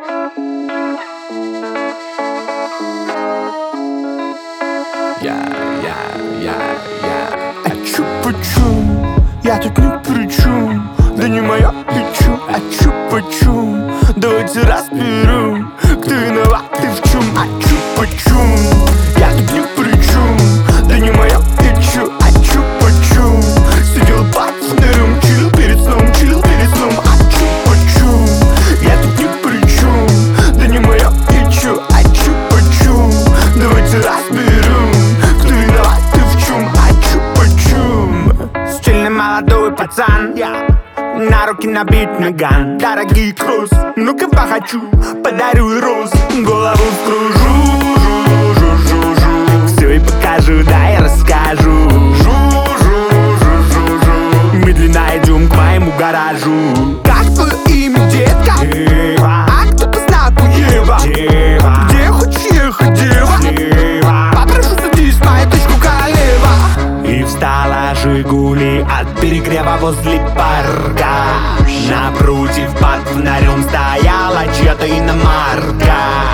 А чё почем? Я тут ни при чем. Да не моя и чё? А чё почем? Давайте разберем, кто виноват и в чем. А чё почем? Я тут ни при чем. Да не моя и чё? А чё почем? Сидел под фонарем, чил перед сном, чил перед сном. А чё почем? Я тут ни при чем. Да не моя и чё? А чё почем? Давайте разберем, кто виноват и в чем. А чё почем? Стильный молодой пацан, на руки набит наган. Дорогий кросс, ну-ка похочу, подарю роз. Голову вкружу, жу-жу-жу-жу. Все и покажу, да и расскажу. Жу-жу-жу-жу-жу. Медленно идем к моему гаражу. Как твое имя, детка? Ева. А кто по знаку Ева? Ева. Где хочешь ехать, дева? Попрошу, садись в мою точку, королева. И встала Жигули от перегрева возле парка. Напротив под фонарем стояла чья-то иномарка.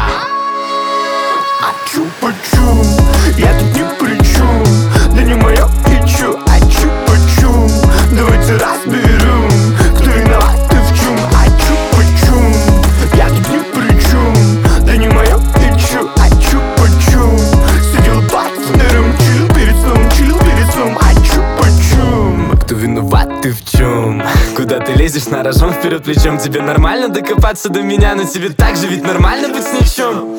А чё почем? Я тут ни при чем. Да не моя и чё? А чё почем? Давайте разберем, кто виноват и в чем. А чё почем? Я тут ни при чем. Да не моя и чё? А чё почем? Сидел под фонарем, чил перед сном, чил перед сном. А чё почем? Кто виноват, ты в чем? Куда ты лезешь на рожон вперед плечом? Тебе нормально докопаться до меня, но тебе так же ведь нормально быть с ничем.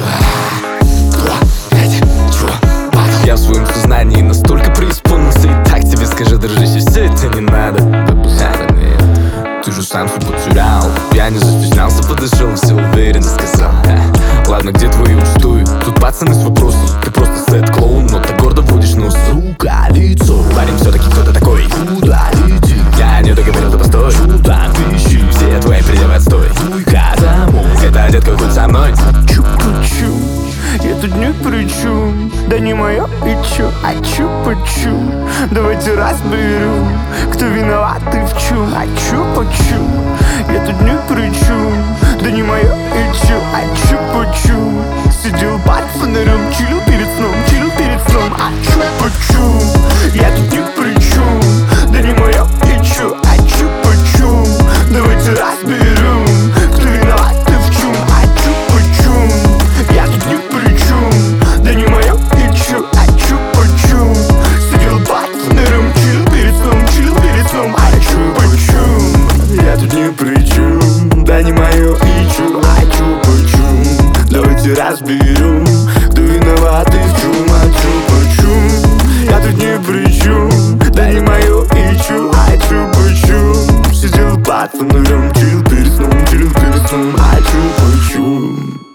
Я в своем сознании настолько преисполнился. И так тебе скажу, дружище, все это не надо. Ты же сам все потерял. Я не застеснялся, подошел, все уверенно сказал. Ладно, где твои устои? Тут пацаны с вопросом. Ты просто сет-клоун, но ты гордо водишь нос. Сука, лицо. Парень все-таки кто-то такой. Куда летит? Я не договорил, да постой. Сюда пищи. Все твои пределы отстой. Туйка домой. Это детка, будь со мной. Чё почем? Я тут ни при чем. Да не моя и чё? А чё почем? Давайте разберем, кто виноват и в чем. А чё почем? Я тут ни при чем. Да не моя и чё? А чё почем? Сидел под фонарем, чил перед сном, чил перед сном. А чё почем? Я тут ни при чем. Да не моя и чё? А чё почем? Давайте разберем, кто виноват и в чем. А чё почем? Я тут ни при чем. Да не моя и чё? А чё почем? Сидел под фонарем, чил перед сном, чил перед сном. А чё почем? Я тут ни при чем. Да не моё и чё? А чё почем? Давайте разберем, кто виноват и в чем. А чё почем? Я тут ни при чем. Да не моё и чё? А чё почем? Сидел под фонарем, чил перед сном, чил перед сном. А чё почем?